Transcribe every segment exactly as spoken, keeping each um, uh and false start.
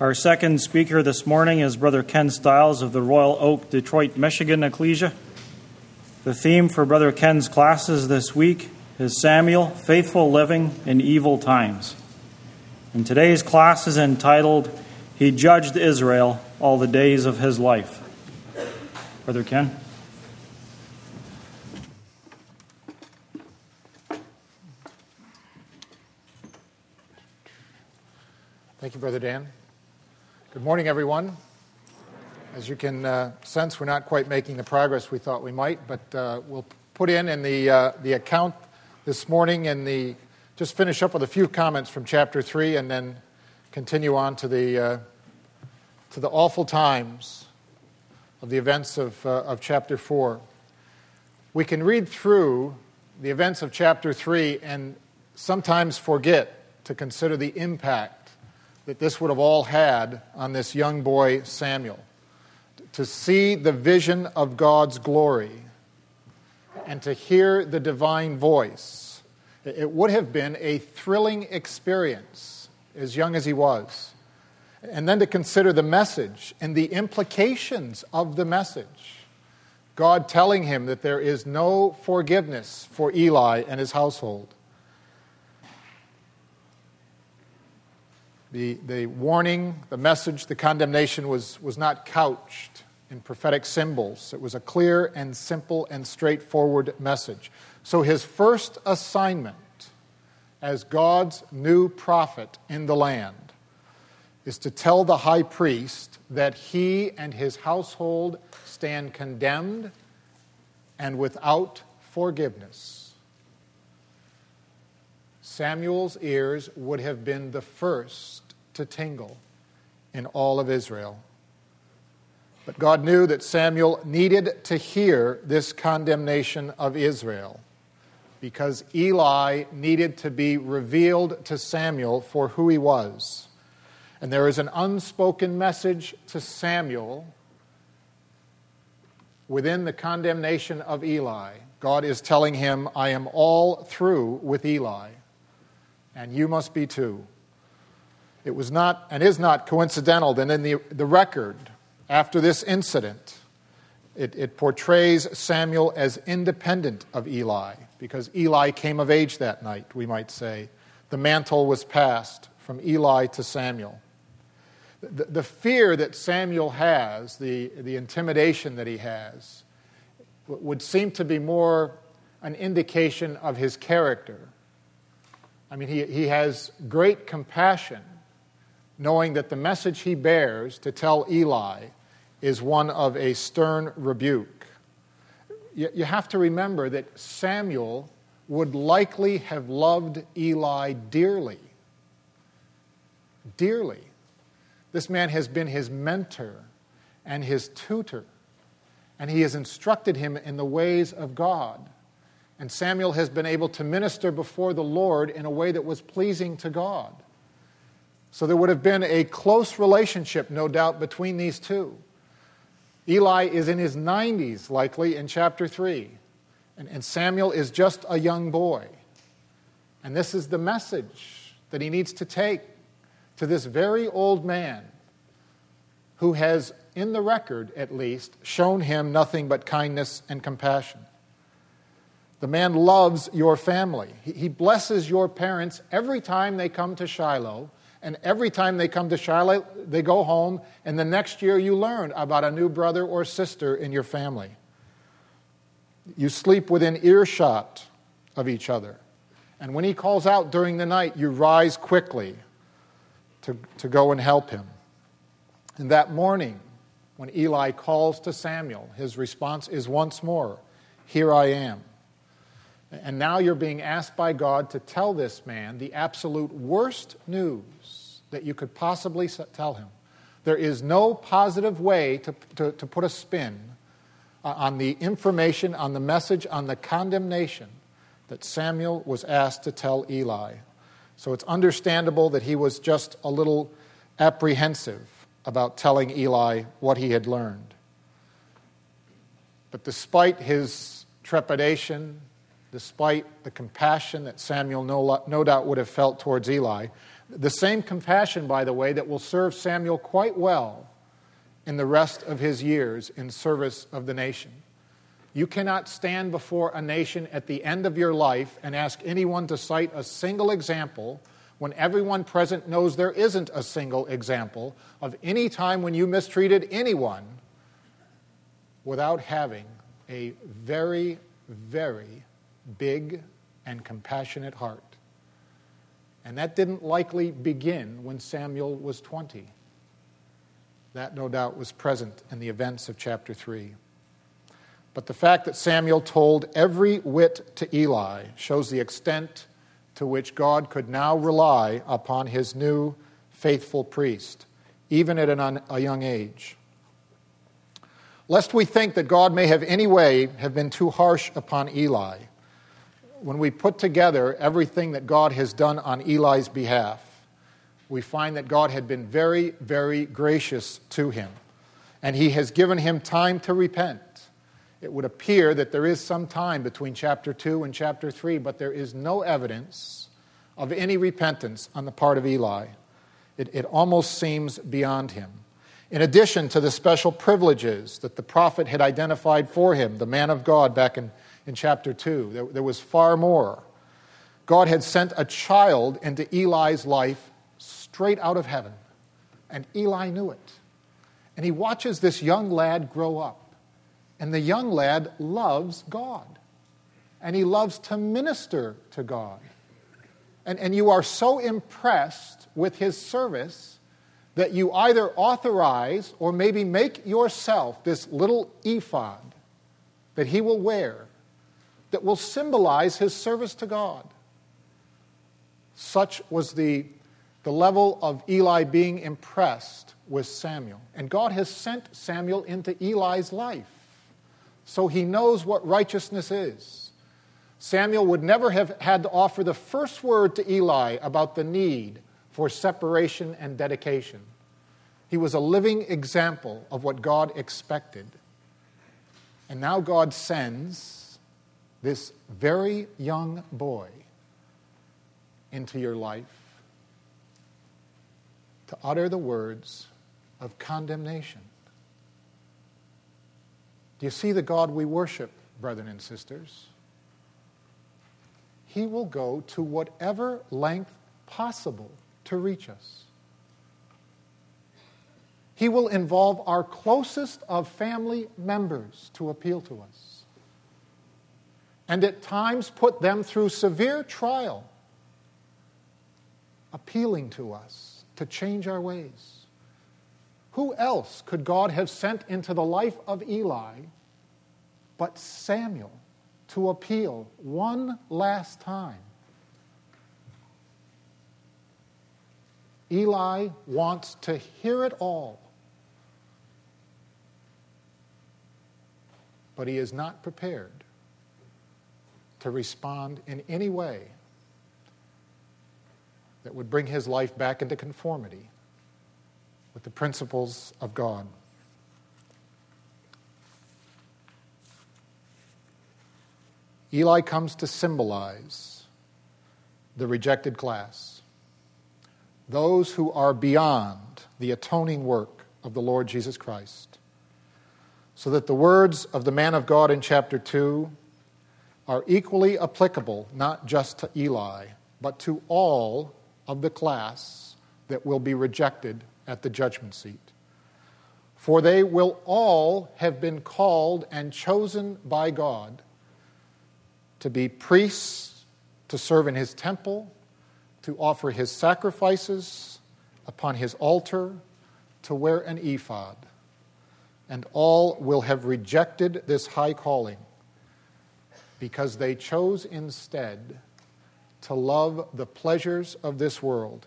Our second speaker this morning is Brother Ken Stiles of the Royal Oak, Detroit, Michigan Ecclesia. The theme for Brother Ken's classes this week is Samuel, Faithful Living in Evil Times. And today's class is entitled, He Judged Israel All the Days of His Life. Brother Ken. Thank you, Brother Dan. Good morning, everyone. As you can uh, sense, we're not quite making the progress we thought we might, but uh, we'll put in in the uh, the account this morning and the just finish up with a few comments from chapter three, and then continue on to the uh, to the awful times of the events of uh, of chapter four. We can read through the events of chapter three and sometimes forget to consider the impact that this would have all had on this young boy Samuel. To see the vision of God's glory and to hear the divine voice, it would have been a thrilling experience as young as he was. And then to consider the message and the implications of the message. God telling him that there is no forgiveness for Eli and his household. The, the warning, the message, the condemnation was, was not couched in prophetic symbols. It was a clear and simple and straightforward message. So his first assignment as God's new prophet in the land is to tell the high priest that he and his household stand condemned and without forgiveness. Samuel's ears would have been the first to tingle in all of Israel. But God knew that Samuel needed to hear this condemnation of Israel because Eli needed to be revealed to Samuel for who he was. And there is an unspoken message to Samuel within the condemnation of Eli. God is telling him, I am all through with Eli. And you must be too. It was not and is not coincidental that in the, the record after this incident, it, it portrays Samuel as independent of Eli, because Eli came of age that night, we might say. The mantle was passed from Eli to Samuel. The, the fear that Samuel has, the, the intimidation that he has, would seem to be more an indication of his character. I mean, he, he has great compassion, knowing that the message he bears to tell Eli is one of a stern rebuke. You, you have to remember that Samuel would likely have loved Eli dearly. Dearly. This man has been his mentor and his tutor, and he has instructed him in the ways of God. And Samuel has been able to minister before the Lord in a way that was pleasing to God. So there would have been a close relationship, no doubt, between these two. Eli is in his nineties, likely, in chapter three. And, and Samuel is just a young boy. And this is the message that he needs to take to this very old man who has, in the record at least, shown him nothing but kindness and compassion. The man loves your family. He blesses your parents every time they come to Shiloh, and every time they come to Shiloh, they go home, and the next year you learn about a new brother or sister in your family. You sleep within earshot of each other. And when he calls out during the night, you rise quickly to, to go and help him. And that morning, when Eli calls to Samuel, his response is once more, "Here I am." And now you're being asked by God to tell this man the absolute worst news that you could possibly tell him. There is no positive way to, to, to put a spin on the information, on the message, on the condemnation that Samuel was asked to tell Eli. So it's understandable that he was just a little apprehensive about telling Eli what he had learned. But despite his trepidation, despite the compassion that Samuel no, no doubt would have felt towards Eli, The same compassion, by the way, that will serve Samuel quite well in the rest of his years in service of the nation. You cannot stand before a nation at the end of your life and ask anyone to cite a single example when everyone present knows there isn't a single example of any time when you mistreated anyone without having a very, very big and compassionate heart. And that didn't likely begin when Samuel was twenty. That, no doubt, was present in the events of chapter three. But the fact that Samuel told every whit to Eli shows the extent to which God could now rely upon his new faithful priest, even at an, a young age. Lest we think that God may have any way have been too harsh upon Eli, when we put together everything that God has done on Eli's behalf, we find that God had been very, very gracious to him, and he has given him time to repent. It would appear that there is some time between chapter two and chapter three, but there is no evidence of any repentance on the part of Eli. It, it almost seems beyond him. In addition to the special privileges that the prophet had identified for him, the man of God back in, in chapter two, there, there was far more. God had sent a child into Eli's life straight out of heaven, and Eli knew it. And he watches this young lad grow up. And the young lad loves God. And he loves to minister to God. And, and you are so impressed with his service that you either authorize or maybe make yourself this little ephod that he will wear that will symbolize his service to God. Such was the, the level of Eli being impressed with Samuel. And God has sent Samuel into Eli's life, so he knows what righteousness is. Samuel would never have had to offer the first word to Eli about the need for separation and dedication. He was a living example of what God expected. And now God sends this very young boy into your life to utter the words of condemnation. Do you see the God we worship, brethren and sisters? He will go to whatever length possible to reach us. He will involve our closest of family members to appeal to us, and at times put them through severe trial, appealing to us to change our ways. Who else could God have sent into the life of Eli but Samuel to appeal one last time? Eli wants to hear it all, but he is not prepared to respond in any way that would bring his life back into conformity with the principles of God. Eli comes to symbolize the rejected class, those who are beyond the atoning work of the Lord Jesus Christ, so that the words of the man of God in chapter two are equally applicable not just to Eli, but to all of the class that will be rejected at the judgment seat. For they will all have been called and chosen by God to be priests, to serve in his temple, to offer his sacrifices upon his altar, to wear an ephod. And all will have rejected this high calling because they chose instead to love the pleasures of this world.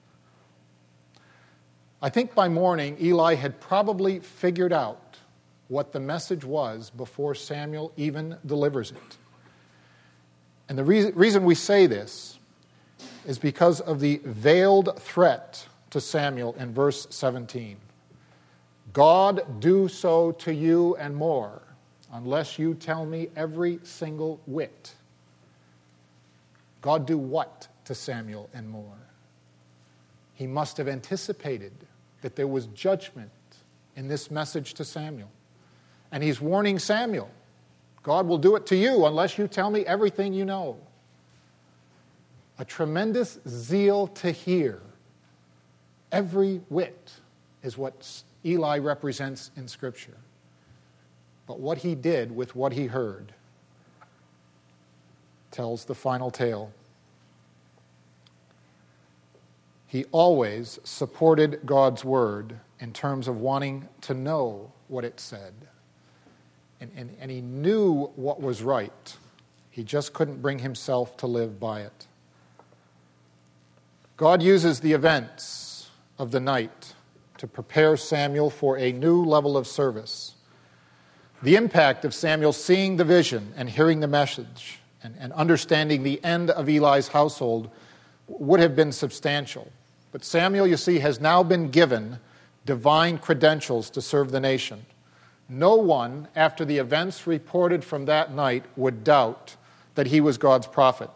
I think by morning, Eli had probably figured out what the message was before Samuel even delivers it. And the reason, reason we say this is because of the veiled threat to Samuel in verse seventeen. God do so to you and more, unless you tell me every single whit. God do what to Samuel and more? he must have anticipated that there was judgment in this message to Samuel. And he's warning Samuel, God will do it to you unless you tell me everything you know. A tremendous zeal to hear. Every whit is what Eli represents in Scripture. But what he did with what he heard tells the final tale. He always supported God's word in terms of wanting to know what it said. And, and, and he knew what was right. He just couldn't bring himself to live by it. God uses the events of the night to prepare Samuel for a new level of service. The impact of Samuel seeing the vision and hearing the message and, and understanding the end of Eli's household would have been substantial. But Samuel, you see, has now been given divine credentials to serve the nation. No one, after the events reported from that night, would doubt that he was God's prophet.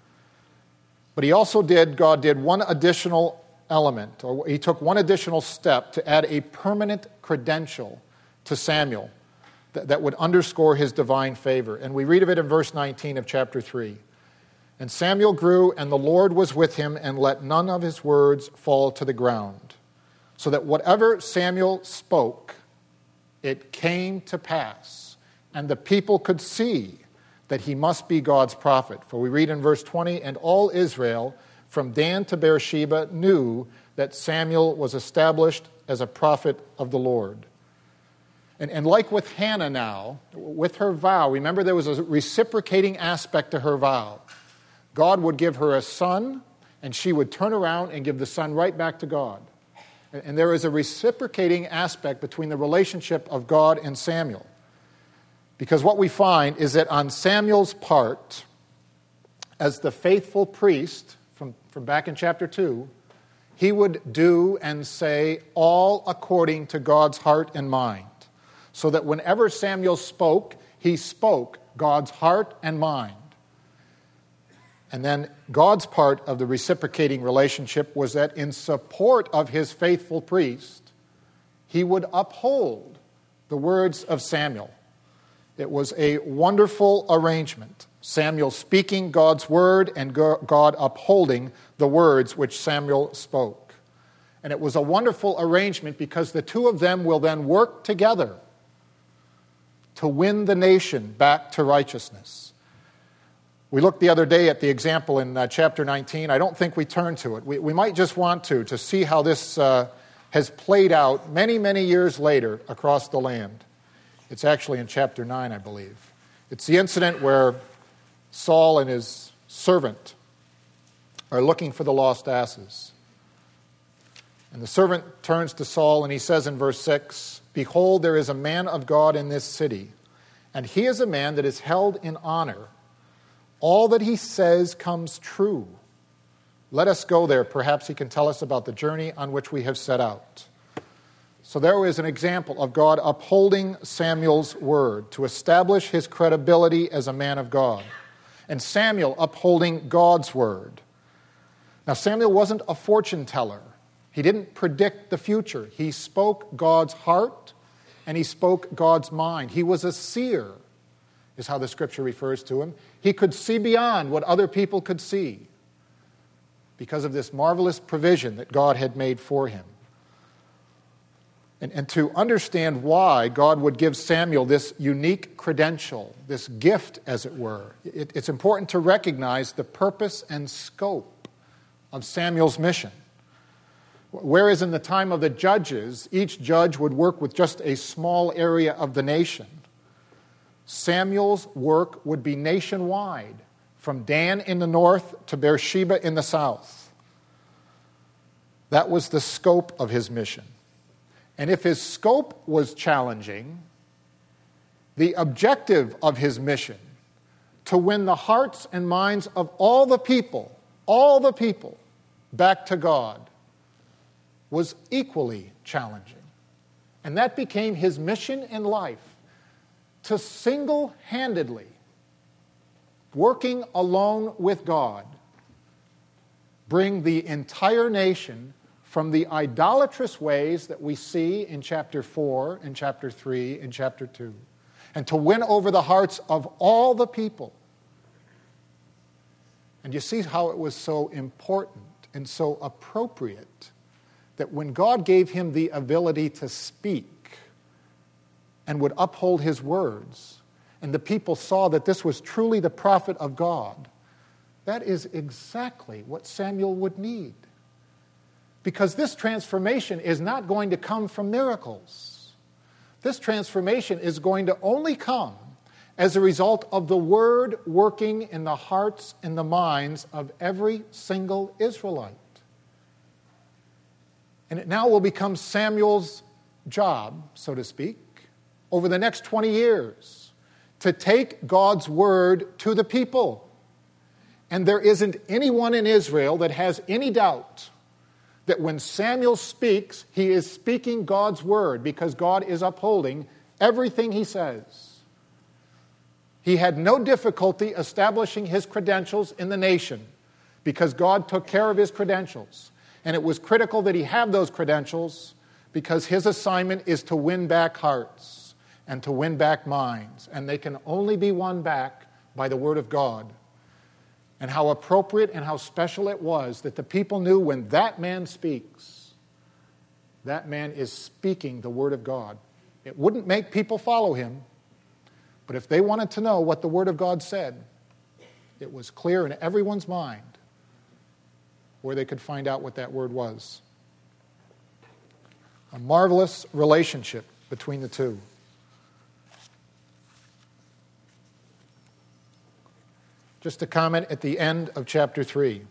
But he also did, God did one additional element, or he took one additional step to add a permanent credential to Samuel that, that would underscore his divine favor. And we read of it in verse nineteen of chapter three. And Samuel grew, and the Lord was with him, and let none of his words fall to the ground. So that whatever Samuel spoke, it came to pass, and the people could see that he must be God's prophet. For we read in verse twenty, and all Israel, from Dan to Beersheba, knew that Samuel was established as a prophet of the Lord. And, and like with Hannah now, with her vow, remember there was a reciprocating aspect to her vow. God would give her a son, and she would turn around and give the son right back to God. And there is a reciprocating aspect between the relationship of God and Samuel. Because what we find is that on Samuel's part, as the faithful priest, from, from back in chapter two, he would do and say all according to God's heart and mind. So that whenever Samuel spoke, he spoke God's heart and mind. And then God's part of the reciprocating relationship was that in support of his faithful priest, he would uphold the words of Samuel. It was a wonderful arrangement. Samuel speaking God's word and God upholding the words which Samuel spoke. And it was a wonderful arrangement because the two of them will then work together to win the nation back to righteousness. We looked the other day at the example in uh, chapter nineteen. I don't think we turned to it. We, we might just want to, to see how this uh, has played out many, many years later across the land. It's actually in chapter nine, I believe. It's the incident where Saul and his servant are looking for the lost asses. And the servant turns to Saul and he says in verse six, "Behold, there is a man of God in this city, and he is a man that is held in honor. All that he says comes true. Let us go there. Perhaps he can tell us about the journey on which we have set out." So there is an example of God upholding Samuel's word to establish his credibility as a man of God. And Samuel upholding God's word. Now Samuel wasn't a fortune teller. He didn't predict the future. He spoke God's heart and he spoke God's mind. He was a seer, is how the scripture refers to him. He could see beyond what other people could see because of this marvelous provision that God had made for him. And, and to understand why God would give Samuel this unique credential, this gift, as it were, it, it's important to recognize the purpose and scope of Samuel's mission. Whereas in the time of the judges, each judge would work with just a small area of the nation, Samuel's work would be nationwide, from Dan in the north to Beersheba in the south. That was the scope of his mission. And if his scope was challenging, the objective of his mission, to win the hearts and minds of all the people, all the people, back to God, was equally challenging. And that became his mission in life, to single-handedly, working alone with God, bring the entire nation from the idolatrous ways that we see in chapter four and chapter three and chapter two, and to win over the hearts of all the people. And you see how it was so important and so appropriate that when God gave him the ability to speak and would uphold his words, and the people saw that this was truly the prophet of God, that is exactly what Samuel would need. Because this transformation is not going to come from miracles. This transformation is going to only come as a result of the word working in the hearts and the minds of every single Israelite. And it now will become Samuel's job, so to speak, over the next twenty years, to take God's word to the people. And there isn't anyone in Israel that has any doubt that when Samuel speaks, he is speaking God's word, because God is upholding everything he says. He had no difficulty establishing his credentials in the nation, because God took care of his credentials. And it was critical that he have those credentials, because his assignment is to win back hearts and to win back minds. And they can only be won back by the word of God. And how appropriate and how special it was that the people knew when that man speaks, that man is speaking the word of God. It wouldn't make people follow him, but if they wanted to know what the word of God said, it was clear in everyone's mind where they could find out what that word was. A marvelous relationship between the two. Just a comment at the end of chapter three.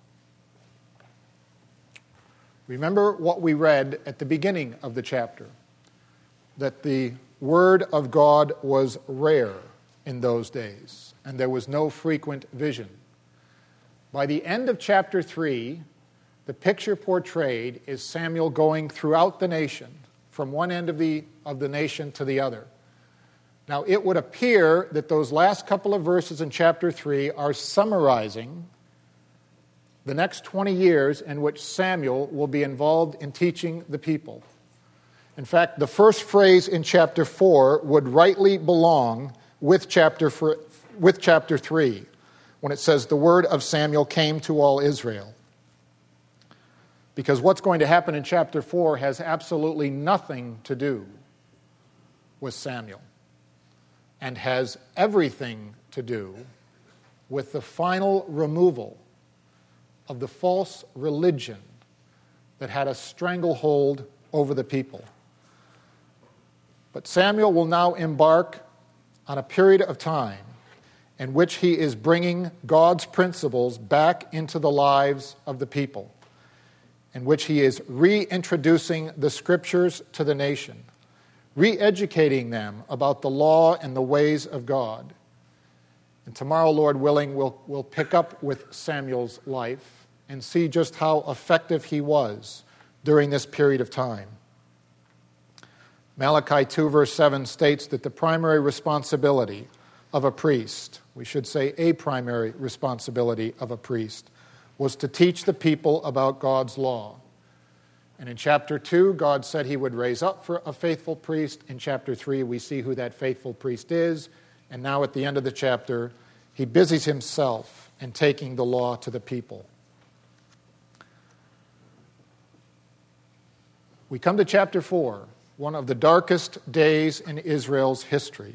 Remember what we read at the beginning of the chapter, that the word of God was rare in those days, and there was no frequent vision. By the end of chapter three, the picture portrayed is Samuel going throughout the nation, from one end of the, of the nation to the other. Now, it would appear that those last couple of verses in chapter three are summarizing the next twenty years in which Samuel will be involved in teaching the people. In fact, the first phrase in chapter four would rightly belong with chapter, with chapter three, when it says, "The word of Samuel came to all Israel." Because what's going to happen in chapter four has absolutely nothing to do with Samuel, and has everything to do with the final removal of the false religion that had a stranglehold over the people. But Samuel will now embark on a period of time in which he is bringing God's principles back into the lives of the people, in which he is reintroducing the scriptures to the nation, re-educating them about the law and the ways of God. And tomorrow, Lord willing, we'll, we'll pick up with Samuel's life and see just how effective he was during this period of time. Malachi two verse seven states that the primary responsibility of a priest, we should say a primary responsibility of a priest, was to teach the people about God's law. And in chapter two, God said he would raise up for a faithful priest. In chapter three, we see who that faithful priest is. And now at the end of the chapter, he busies himself in taking the law to the people. We come to chapter four, one of the darkest days in Israel's history.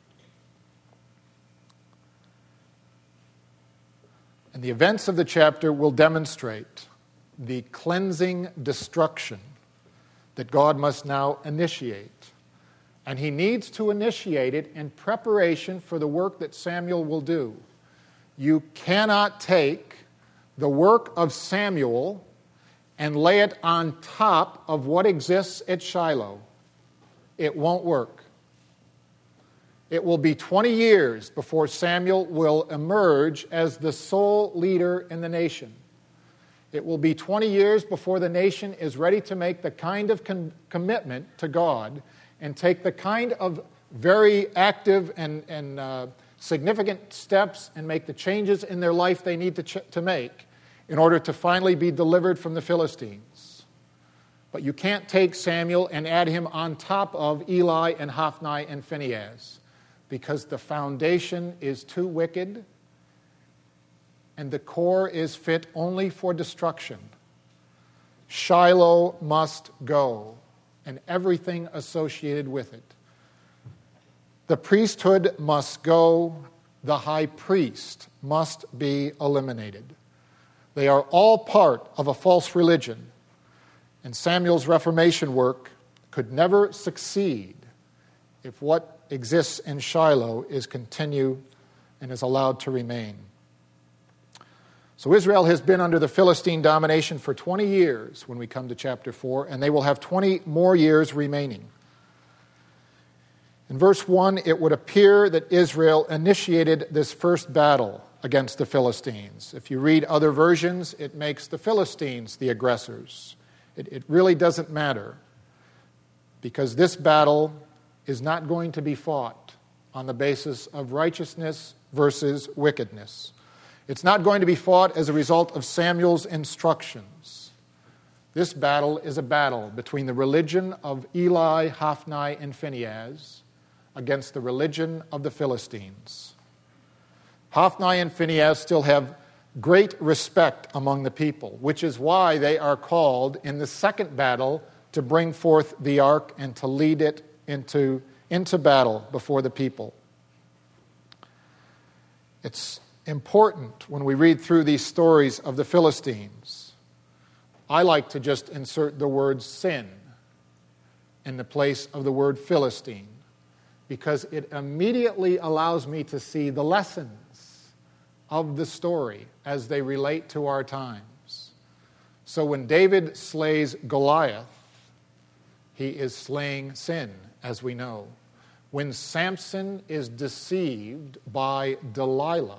And the events of the chapter will demonstrate the cleansing destruction that God must now initiate. And he needs to initiate it in preparation for the work that Samuel will do. You cannot take the work of Samuel and lay it on top of what exists at Shiloh. It won't work. It will be twenty years before Samuel will emerge as the sole leader in the nation. It will be twenty years before the nation is ready to make the kind of con- commitment to God and take the kind of very active and, and uh, significant steps and make the changes in their life they need to, ch- to make in order to finally be delivered from the Philistines. But you can't take Samuel and add him on top of Eli and Hophni and Phinehas, because the foundation is too wicked and the core is fit only for destruction. Shiloh must go, and everything associated with it. The priesthood must go. The high priest must be eliminated. They are all part of a false religion, and Samuel's Reformation work could never succeed if what exists in Shiloh is continued and is allowed to remain. So Israel has been under the Philistine domination for twenty years when we come to chapter four, and they will have twenty more years remaining. In verse one, it would appear that Israel initiated this first battle against the Philistines. If you read other versions, it makes the Philistines the aggressors. It, it really doesn't matter, because this battle is not going to be fought on the basis of righteousness versus wickedness. It's not going to be fought as a result of Samuel's instructions. This battle is a battle between the religion of Eli, Hophni, and Phinehas against the religion of the Philistines. Hophni and Phinehas still have great respect among the people, which is why they are called in the second battle to bring forth the ark and to lead it into, into battle before the people. It's important when we read through these stories of the Philistines. I like to just insert the word sin in the place of the word Philistine, because it immediately allows me to see the lessons of the story as they relate to our times. So when David slays Goliath, he is slaying sin, as we know. When Samson is deceived by Delilah,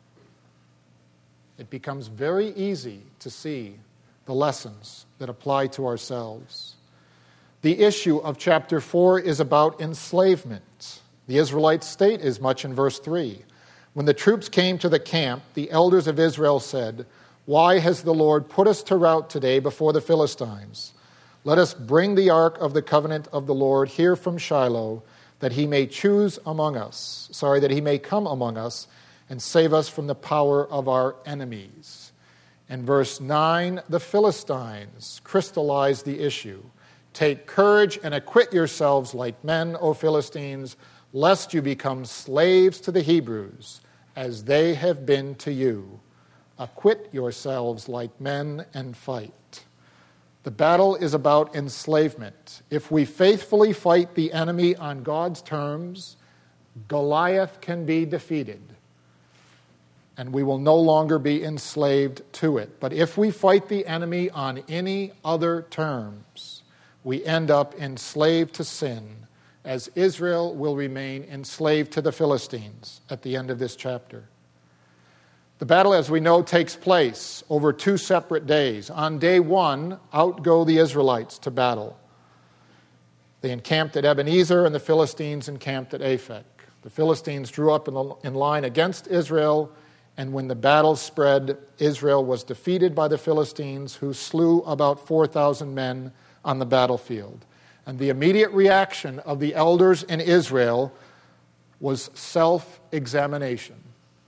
it becomes very easy to see the lessons that apply to ourselves. The issue of chapter four is about enslavement. The Israelite state is much in verse three. When the troops came to the camp, the elders of Israel said, "Why has the Lord put us to rout today before the Philistines? Let us bring the ark of the covenant of the Lord here from Shiloh, that he may choose among us, sorry, that he may come among us and save us from the power of our enemies." In verse nine, the Philistines crystallize the issue. "Take courage and acquit yourselves like men, O Philistines, lest you become slaves to the Hebrews, as they have been to you. Acquit yourselves like men and fight." The battle is about enslavement. If we faithfully fight the enemy on God's terms, Goliath can be defeated, and we will no longer be enslaved to it. But if we fight the enemy on any other terms, we end up enslaved to sin, as Israel will remain enslaved to the Philistines at the end of this chapter. The battle, as we know, takes place over two separate days. On day one, out go the Israelites to battle. They encamped at Ebenezer, and the Philistines encamped at Aphek. The Philistines drew up in line against Israel, and when the battle spread, Israel was defeated by the Philistines, who slew about four thousand men on the battlefield. And the immediate reaction of the elders in Israel was self-examination.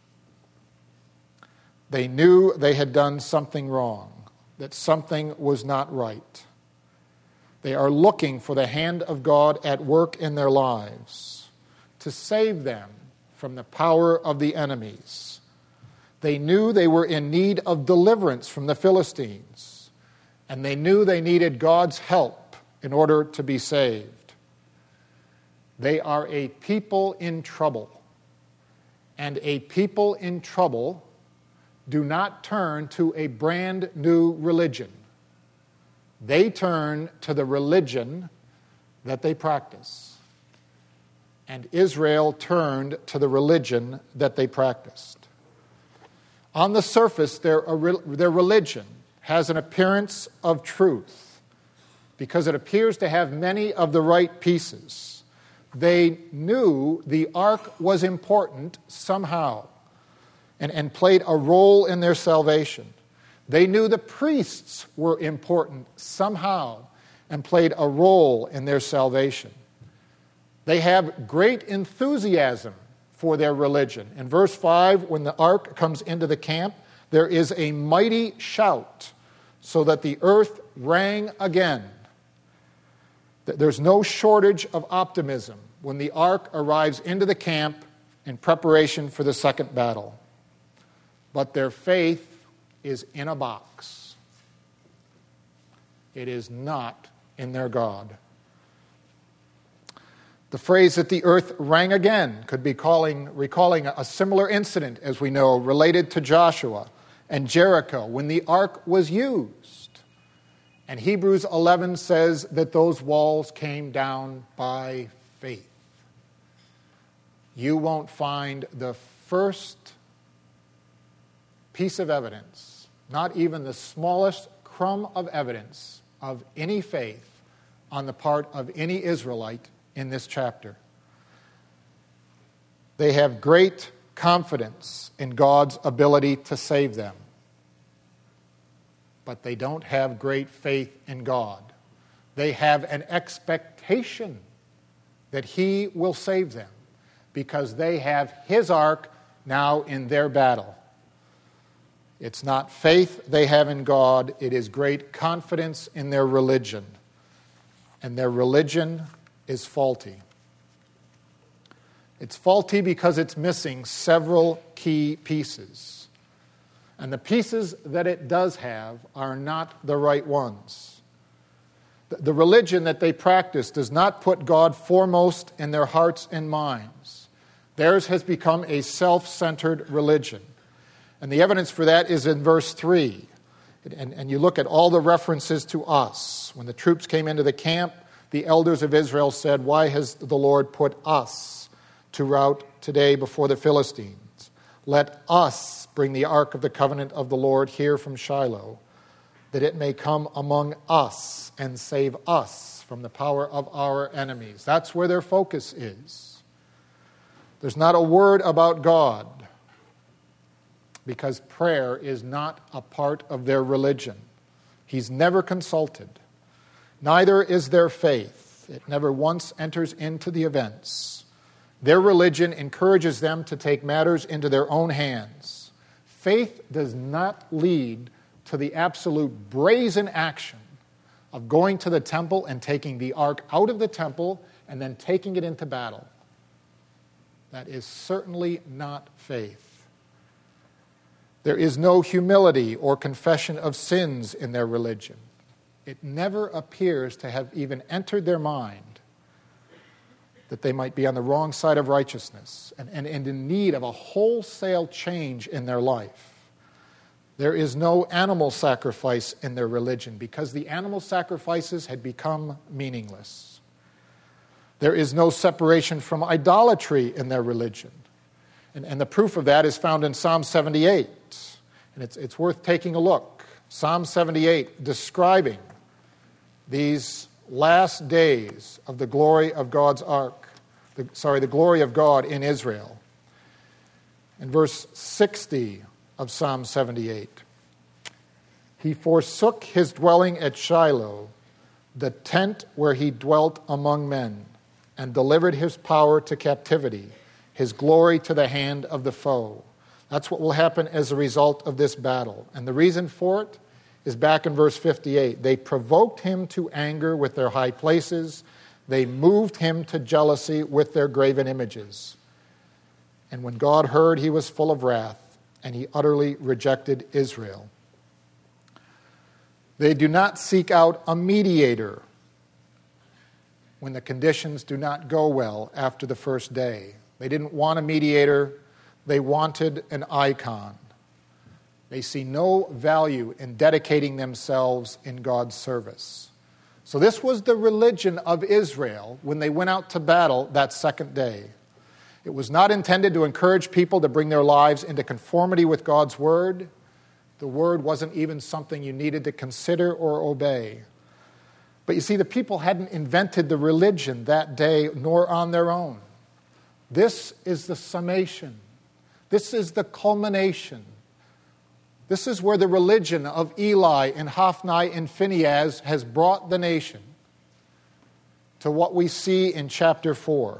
They knew they had done something wrong, that something was not right. They are looking for the hand of God at work in their lives to save them from the power of the enemies. They knew they were in need of deliverance from the Philistines, and they knew they needed God's help in order to be saved. They are a people in trouble, and a people in trouble do not turn to a brand new religion. They turn to the religion that they practice. And Israel turned to the religion that they practiced. On the surface, their, their religion has an appearance of truth because it appears to have many of the right pieces. They knew the ark was important somehow, and, and played a role in their salvation. They knew the priests were important somehow, and played a role in their salvation. They have great enthusiasm for their religion. In verse five, when the ark comes into the camp, there is a mighty shout, so that the earth rang again. There's no shortage of optimism when the ark arrives into the camp in preparation for the second battle. But their faith is in a box. It is not in their God. The phrase that the earth rang again could be calling, recalling a similar incident, as we know, related to Joshua and Jericho when the ark was used. And Hebrews eleven says that those walls came down by faith. You won't find the first piece of evidence, not even the smallest crumb of evidence of any faith on the part of any Israelite in this chapter. They have great confidence in God's ability to save them, but they don't have great faith in God. They have an expectation that He will save them because they have His ark now in their battle. It's not faith they have in God, it is great confidence in their religion. And their religion is faulty. It's faulty because it's missing several key pieces. And the pieces that it does have are not the right ones. The religion that they practice does not put God foremost in their hearts and minds. Theirs has become a self-centered religion. And the evidence for that is in verse three. And, and you look at all the references to us. When the troops came into the camp, the elders of Israel said, "Why has the Lord put us to rout today before the Philistines? Let us bring the ark of the covenant of the Lord here from Shiloh, that it may come among us and save us from the power of our enemies." That's where their focus is. There's not a word about God, because prayer is not a part of their religion. He's never consulted. Neither is their faith. It never once enters into the events. Their religion encourages them to take matters into their own hands. Faith does not lead to the absolute brazen action of going to the temple and taking the ark out of the temple and then taking it into battle. That is certainly not faith. There is no humility or confession of sins in their religion. It never appears to have even entered their mind that they might be on the wrong side of righteousness and, and, and in need of a wholesale change in their life. There is no animal sacrifice in their religion because the animal sacrifices had become meaningless. There is no separation from idolatry in their religion. And, and the proof of that is found in Psalm seventy-eight. And it's, it's worth taking a look. Psalm seventy-eight, describing these last days of the glory of God's ark, the, sorry, the glory of God in Israel. In verse sixty of Psalm seventy-eight, "He forsook his dwelling at Shiloh, the tent where he dwelt among men, and delivered his power to captivity, his glory to the hand of the foe." That's what will happen as a result of this battle. And the reason for it is back in verse fifty-eight. They provoked him to anger with their high places. They moved him to jealousy with their graven images. And when God heard, he was full of wrath, and he utterly rejected Israel. They do not seek out a mediator when the conditions do not go well after the first day. They didn't want a mediator. They wanted an icon. They see no value in dedicating themselves in God's service. So this was the religion of Israel when they went out to battle that second day. It was not intended to encourage people to bring their lives into conformity with God's word. The word wasn't even something you needed to consider or obey. But you see, the people hadn't invented the religion that day nor on their own. This is the summation. This is the culmination. This is where the religion of Eli and Hophni and Phinehas has brought the nation. to what we see in chapter four.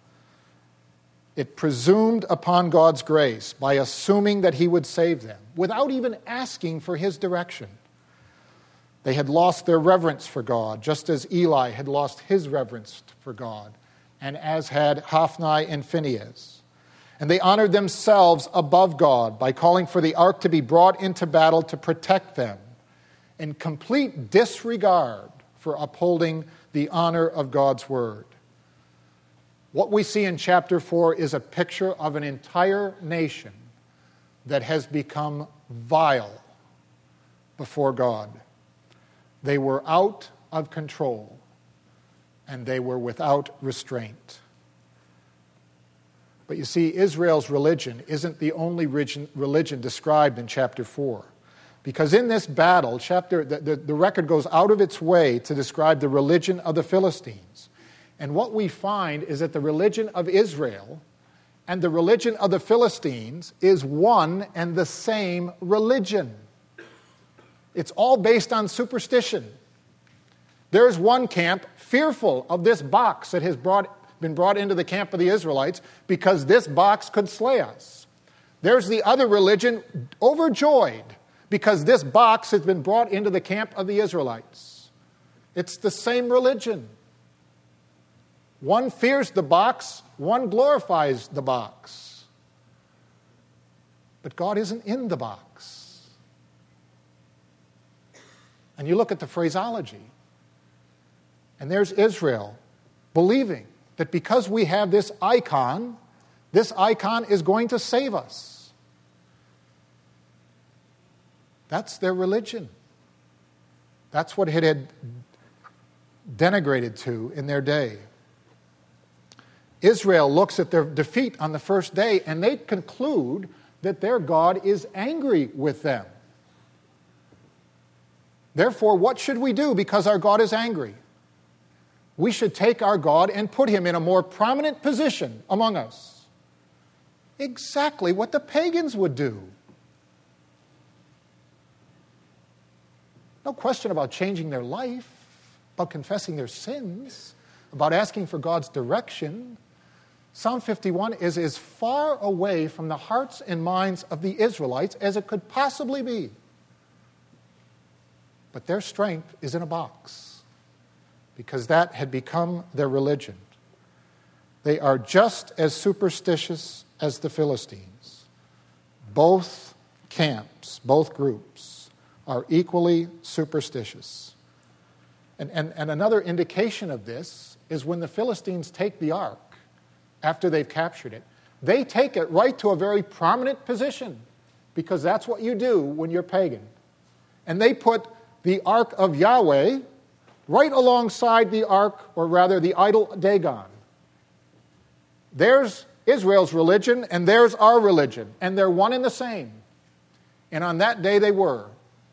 It presumed upon God's grace by assuming that he would save them without even asking for his direction. They had lost their reverence for God, just as Eli had lost his reverence for God, and as had Hophni and Phinehas. And they honored themselves above God by calling for the ark to be brought into battle to protect them, in complete disregard for upholding the honor of God's word. What we see in chapter four is a picture of an entire nation that has become vile before God. They were out of control, and they were without restraint. But you see, Israel's religion isn't the only religion described in chapter four. Because in this battle, chapter the, the, the record goes out of its way to describe the religion of the Philistines. And what we find is that the religion of Israel and the religion of the Philistines is one and the same religion. It's all based on superstition. There's one camp fearful of this box that has brought, been brought into the camp of the Israelites because this box could slay us. There's the other religion overjoyed because this box has been brought into the camp of the Israelites. It's the same religion. One fears the box, one glorifies the box. But God isn't in the box. And you look at the phraseology, and there's Israel believing that because we have this icon, this icon is going to save us. That's their religion. That's what it had denigrated to in their day. Israel looks at their defeat on the first day, and they conclude that their God is angry with them. Therefore, what should we do because our God is angry? We should take our God and put him in a more prominent position among us. Exactly what the pagans would do. No question about changing their life, about confessing their sins, about asking for God's direction. Psalm fifty-one is as far away from the hearts and minds of the Israelites as it could possibly be. But their strength is in a box, because that had become their religion. They are just as superstitious as the Philistines. Both camps, both groups, are equally superstitious. And, and, and another indication of this is when the Philistines take the ark, after they've captured it, they take it right to a very prominent position, because that's what you do when you're pagan. And they put the ark of Yahweh right alongside the ark, or rather the idol Dagon. There's Israel's religion, and there's our religion, and they're one and the same. And on that day they were.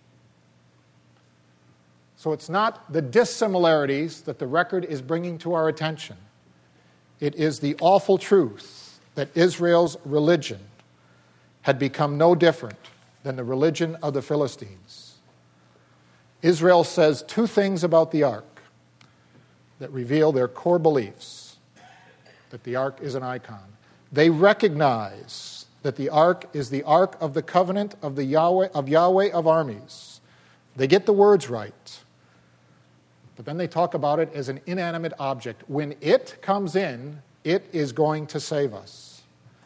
So it's not the dissimilarities that the record is bringing to our attention. It is the awful truth that Israel's religion had become no different than the religion of the Philistines. Israel says two things about the ark that reveal their core beliefs, that the ark is an icon. They recognize that the ark is the ark of the covenant of the Yahweh of Yahweh of armies. They get the words right. But then they talk about it as an inanimate object. When it comes in, it is going to save us.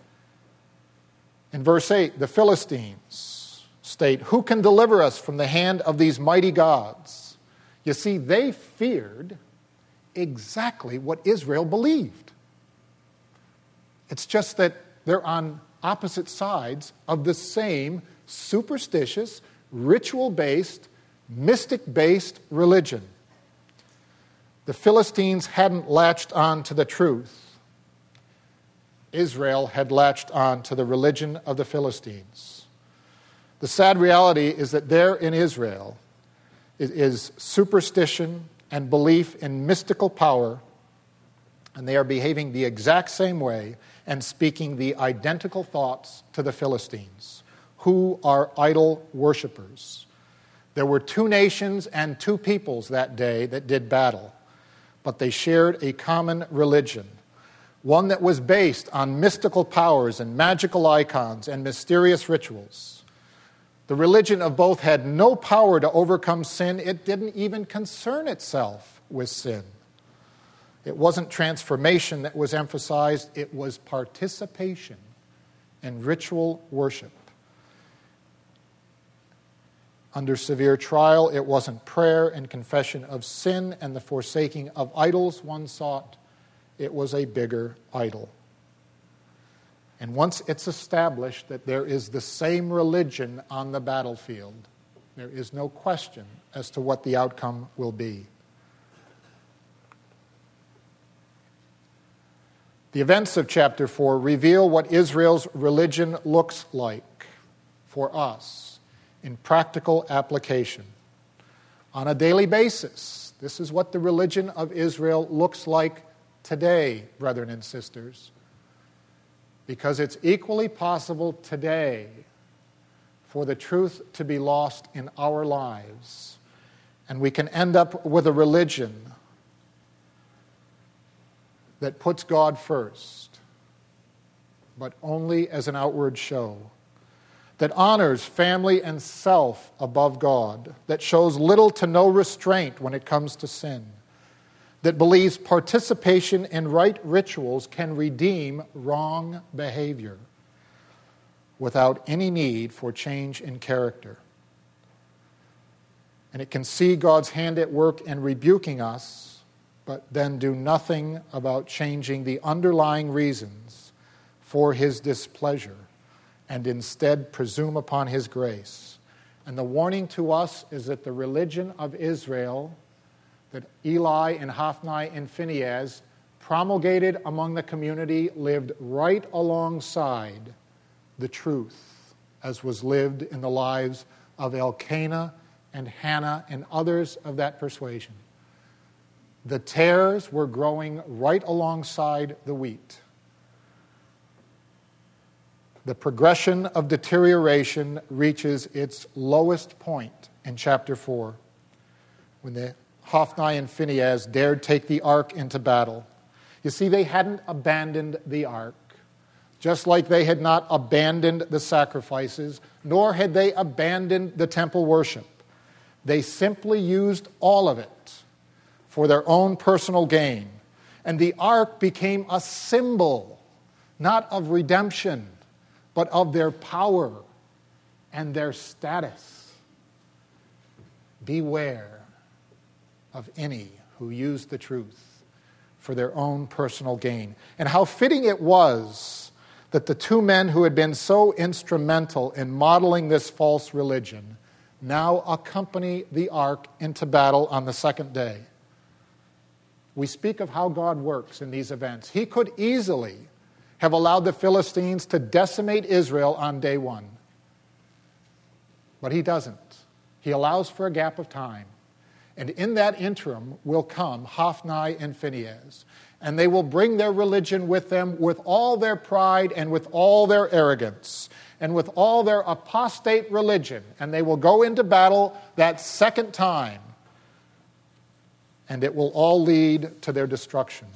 In verse eight, the Philistines state, "Who can deliver us from the hand of these mighty gods?" You see, they feared exactly what Israel believed. It's just that they're on opposite sides of the same superstitious, ritual-based, mystic-based religion. The Philistines hadn't latched on to the truth. Israel had latched on to the religion of the Philistines. The sad reality is that there in Israel is superstition and belief in mystical power, and they are behaving the exact same way and speaking the identical thoughts to the Philistines, who are idol worshipers. There were two nations and two peoples that day that did battle. but they shared a common religion, one that was based on mystical powers and magical icons and mysterious rituals. The religion of both had no power to overcome sin. It didn't even concern itself with sin. It wasn't transformation that was emphasized, it was participation in ritual worship. Under severe trial, it wasn't prayer and confession of sin and the forsaking of idols one sought. It was a bigger idol. And once it's established that there is the same religion on the battlefield, there is no question as to what the outcome will be. The events of chapter four reveal what Israel's religion looks like for us in practical application. On a daily basis, this is what the religion of Israel looks like today, brethren and sisters, because it's equally possible today for the truth to be lost in our lives, and we can end up with a religion that puts God first, but only as an outward show, that honors family and self above God, that shows little to no restraint when it comes to sin, that believes participation in right rituals can redeem wrong behavior without any need for change in character. And it can see God's hand at work in rebuking us, but then do nothing about changing the underlying reasons for his displeasure, and instead presume upon his grace. And the warning to us is that the religion of Israel that Eli and Hophni and Phinehas promulgated among the community lived right alongside the truth as was lived in the lives of Elkanah and Hannah and others of that persuasion. The tares were growing right alongside the wheat. The progression of deterioration reaches its lowest point in chapter four, when the Hophni and Phinehas dared take the ark into battle. You see, they hadn't abandoned the ark, just like they had not abandoned the sacrifices, nor had they abandoned the temple worship. They simply used all of it for their own personal gain. And the ark became a symbol, not of redemption, but of their power and their status. Beware of any who use the truth for their own personal gain. And how fitting it was that the two men who had been so instrumental in modeling this false religion now accompany the ark into battle on the second day. We speak of how God works in these events. He could easily have allowed the Philistines to decimate Israel on day one. But he doesn't. He allows for a gap of time. And in that interim will come Hophni and Phinehas. And they will bring their religion with them with all their pride and with all their arrogance and with all their apostate religion. And they will go into battle that second time. And it will all lead to their destruction.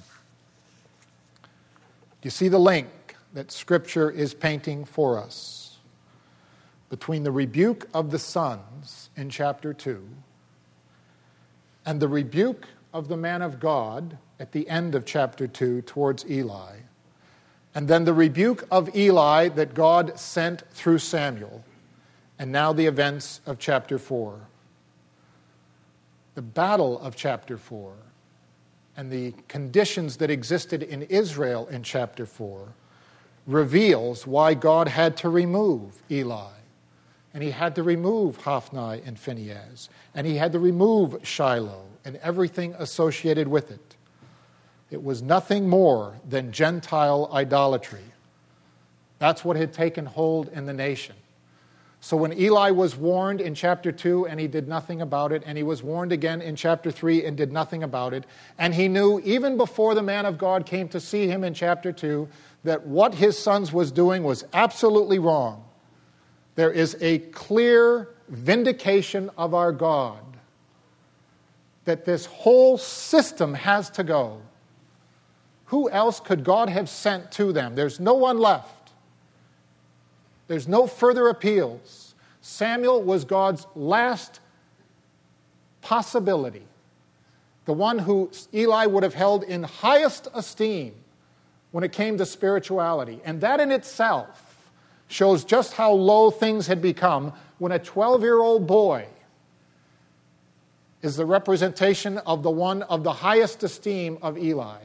Do you see the link that Scripture is painting for us between the rebuke of the sons in chapter two and the rebuke of the man of God at the end of chapter two towards Eli, and then the rebuke of Eli that God sent through Samuel, and now the events of chapter four? The battle of chapter four and the conditions that existed in Israel in chapter four reveals why God had to remove Eli. And he had to remove Hophni and Phinehas. And he had to remove Shiloh and everything associated with it. It was nothing more than Gentile idolatry. That's what had taken hold in the nation. So when Eli was warned in chapter two and he did nothing about it, and he was warned again in chapter three and did nothing about it, and he knew even before the man of God came to see him in chapter two that what his sons was doing was absolutely wrong, there is a clear vindication of our God that this whole system has to go. Who else could God have sent to them? There's no one left. There's no further appeals. Samuel was God's last possibility, the one who Eli would have held in highest esteem when it came to spirituality. And that in itself shows just how low things had become when a twelve-year-old boy is the representation of the one of the highest esteem of Eli.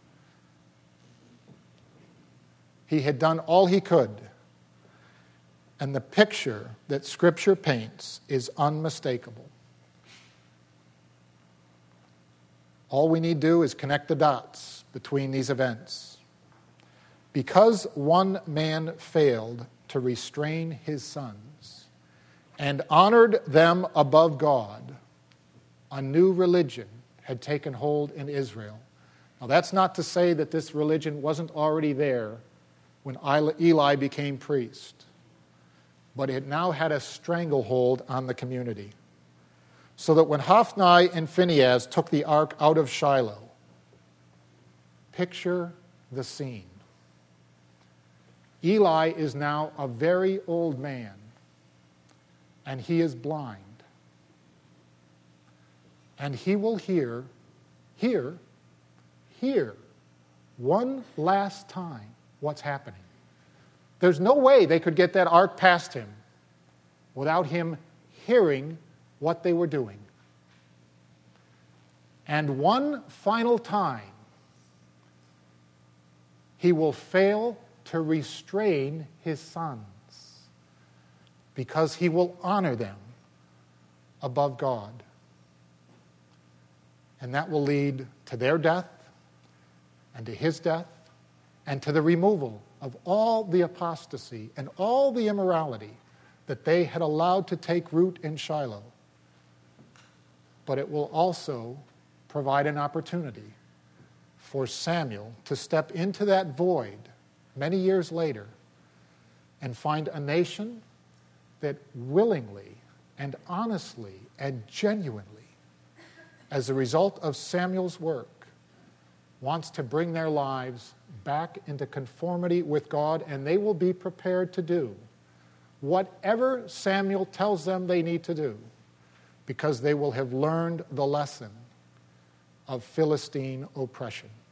He had done all he could. And the picture that Scripture paints is unmistakable. All we need to do is connect the dots between these events. Because one man failed to restrain his sons and honored them above God, a new religion had taken hold in Israel. Now, that's not to say that this religion wasn't already there when Eli became priest, but it now had a stranglehold on the community. So that when Hophni and Phinehas took the ark out of Shiloh, picture the scene. Eli is now a very old man, and he is blind. And he will hear, hear, hear one last time what's happening. There's no way they could get that ark past him without him hearing what they were doing. And one final time, he will fail to restrain his sons because he will honor them above God. And that will lead to their death and to his death and to the removal of all the apostasy and all the immorality that they had allowed to take root in Shiloh. But it will also provide an opportunity for Samuel to step into that void many years later and find a nation that willingly and honestly and genuinely, as a result of Samuel's work, wants to bring their lives back into conformity with God, and they will be prepared to do whatever Samuel tells them they need to do, because they will have learned the lesson of Philistine oppression.